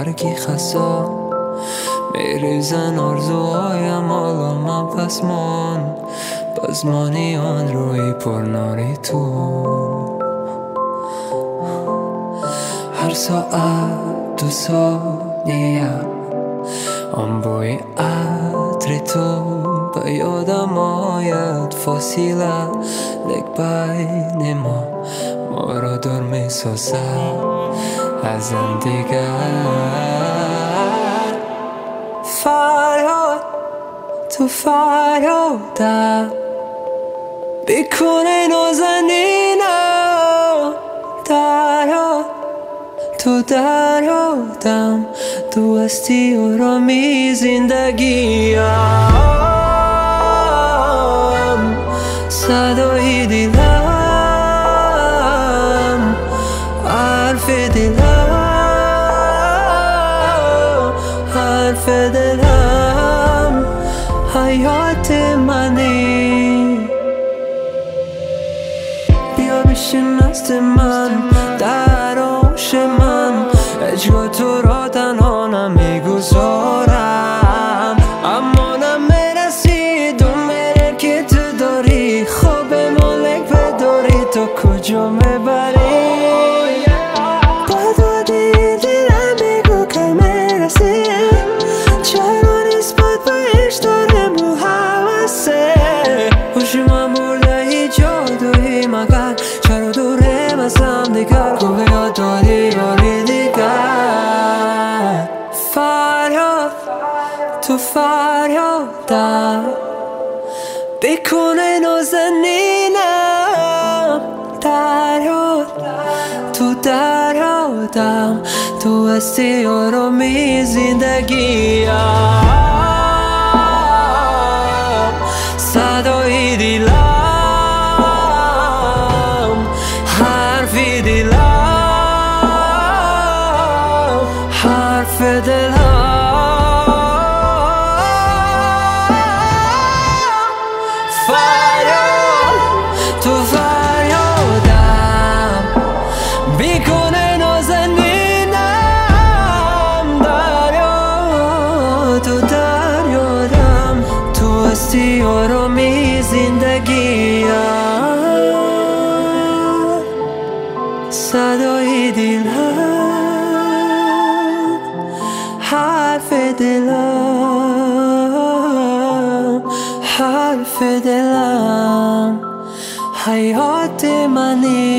برگی خسا میریزن آرزوهایم حالا من پس مانی آن روی پرناری تو هر ساعت 2 ثانیه آن بوی عطر تو به یادم آید فاصله لک بین ما را دور می سازد از هم دیگر فریاد تو فریادم بیکنه نازنینم دریا تو دریادم تو هستی آرامی زندگیم صدای دلم حرف دلم حیات منی بیا بشین نزد من در آغوش من اجگاه تو را تنها نمیگذارم اما نمیرسید اون میره که تو داری خواب مالک بداری تو کجا میبری با دل دلم بگو که میرسی چرا نسبت بهش دارم رو حوثه خوش من برده هیچ جادویی مگر چرا دورم از هم دیگر گوه یاد داری یاری دیگر فریاد تو فریادم بیکنه نازنینم دریا تو دریادم تو هستی آرامی زندگیم صدای دلم حرفی دلم حرف دلم فریاد تو فریادم بیکنه نازنینم دریا تو دریادم تو هستی آرامی زندگیم صدای دلم حرف دلم حرف دلم حیات منی